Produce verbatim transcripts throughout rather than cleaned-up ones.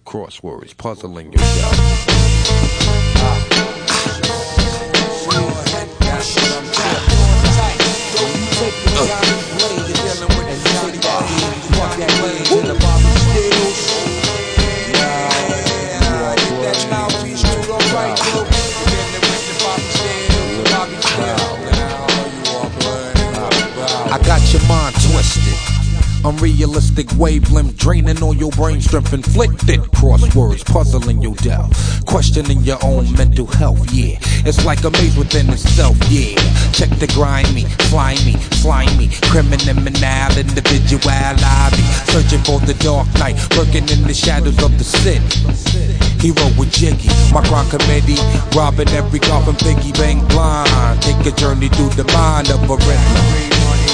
Crosswords, puzzling yourself. I got your mind twisted. Unrealistic wavelength draining all your brain strength inflicted. Crosswords puzzling your doubt, questioning your own mental health. Yeah, it's like a maze within itself. Yeah, check the grimy, slimy, slimy, criminal individuality, searching for the dark night, lurking in the shadows of the city. Hero with Jiggy, my crime committee, robbing every car from Biggie Bang blind. Take a journey through the mind of a red.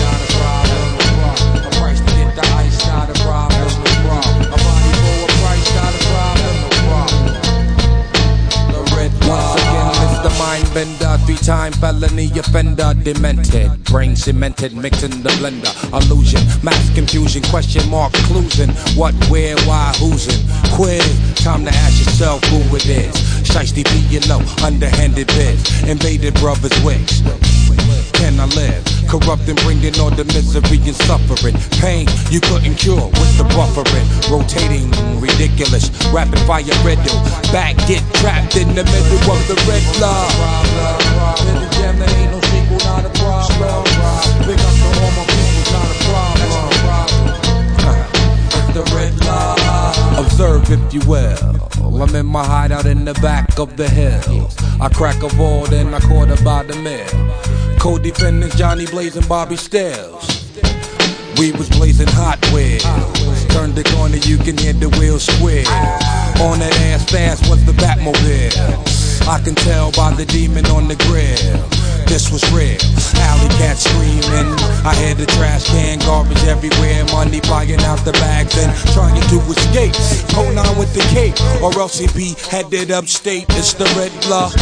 Bender, three-time felony offender, demented, brain cemented, mixing the blender, illusion, mass confusion, question mark, clues in what, where, why, who's in, quiz, time to ask yourself who it is, shiesty be you know, underhanded biz, invaded brothers' wigs. Can I live? Corrupting, bringing all the misery and suffering. Pain you couldn't cure with the buffering. Rotating, ridiculous, rapid fire riddle. Back, get trapped in the middle of the red blood. Hidden gem, there ain't no sequel, not a problem. Big up to all my people, not a problem. It's the red blood. Observe if you will. I'm in my hideout in the back of the hills. I crack a ball, then I quarter by the mill. Co-defendants Johnny Blaze and Bobby Stills. We was blazing Hot Wheels. Turn the corner, you can hear the wheels squeal. On that ass fast was the Batmobile. I can tell by the demon on the grill. This was real. Alley cat screaming. I hear the trash can, garbage everywhere. Money flying out the bags and trying to escape. Hold on with the cape, or L C P headed upstate. It's the red blood.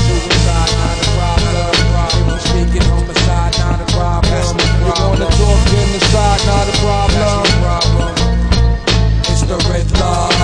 Speaking homicide, not a problem. You wanna talk genocide, not a problem. It's the red blood.